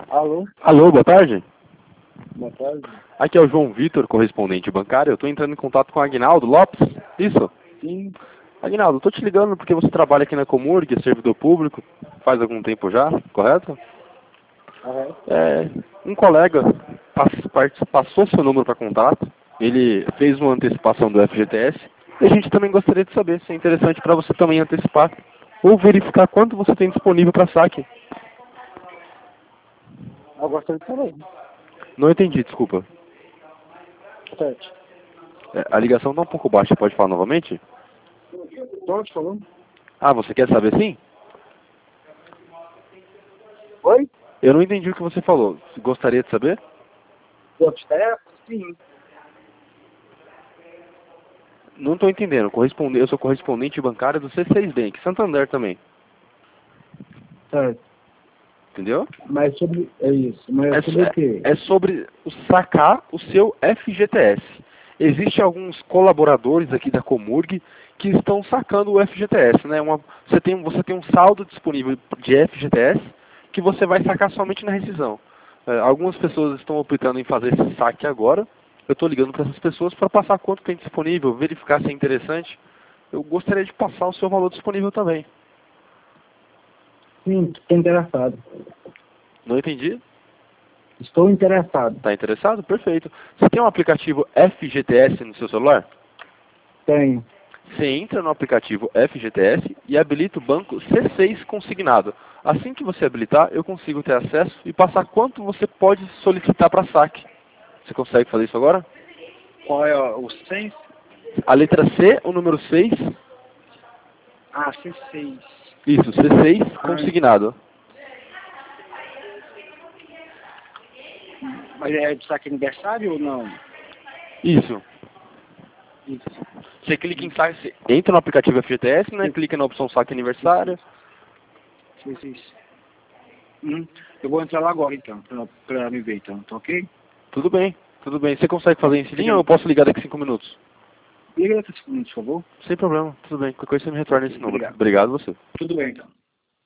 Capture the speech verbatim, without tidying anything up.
Alô? Alô, boa tarde. Boa tarde. Aqui é o João Vitor, correspondente bancário. Eu estou entrando em contato com o Aguinaldo Lopes. Isso? Sim. Aguinaldo, estou te ligando porque você trabalha aqui na Comurg, é servidor público, faz algum tempo já, correto? Aham. É, um colega pass- passou seu número para contato, ele fez uma antecipação do F G T S, e a gente também gostaria de saber se é interessante para você também antecipar ou verificar quanto você tem disponível para saque. Eu gostaria de saber. Não entendi, desculpa. Sete. É, a ligação está um pouco baixa, pode falar novamente? Pode falar? Ah, você quer saber sim? Oi? Eu não entendi o que você falou. Gostaria de saber? Quantos tetos? Sim. Não estou entendendo. Corresponde... Eu sou correspondente bancário do C seis Bank, Santander também. Certo. Entendeu? Mas sobre... É isso. Mas É, sobre o quê? é sobre o sacar o seu F G T S. Existem alguns colaboradores aqui da Comurg que estão sacando o F G T S, né? Uma, você, tem, você tem um saldo disponível de F G T S que você vai sacar somente na rescisão. É, algumas pessoas estão optando em fazer esse saque agora. Eu estou ligando para essas pessoas para passar quanto tem disponível, verificar se é interessante. Eu gostaria de passar o seu valor disponível também. Sim, estou interessado. Não entendi? Estou interessado. Está interessado? Perfeito. Você tem um aplicativo F G T S no seu celular? Tenho. Você entra no aplicativo F G T S e habilita o banco C seis consignado. Assim que você habilitar, eu consigo ter acesso e passar quanto você pode solicitar para saque. Você consegue fazer isso agora? Qual é ó, o seis? A letra C, o número seis. Ah, C seis. Isso, C seis consignado. Mas é de saque aniversário ou não? Isso. Isso. Você clica em saque, você entra no aplicativo F G T S, né? Clica na opção saque aniversário. C seis. Hum. Eu vou entrar lá agora então, pra, pra me ver então, tá ok? Tudo bem, tudo bem. Você consegue fazer em linha ou eu posso ligar daqui a cinco minutos? Liga daqui a cinco minutos, por favor. Sem problema, tudo bem. Qualquer coisa você me retorna Ok, esse número. obrigado. Obrigado você. Tudo bem então.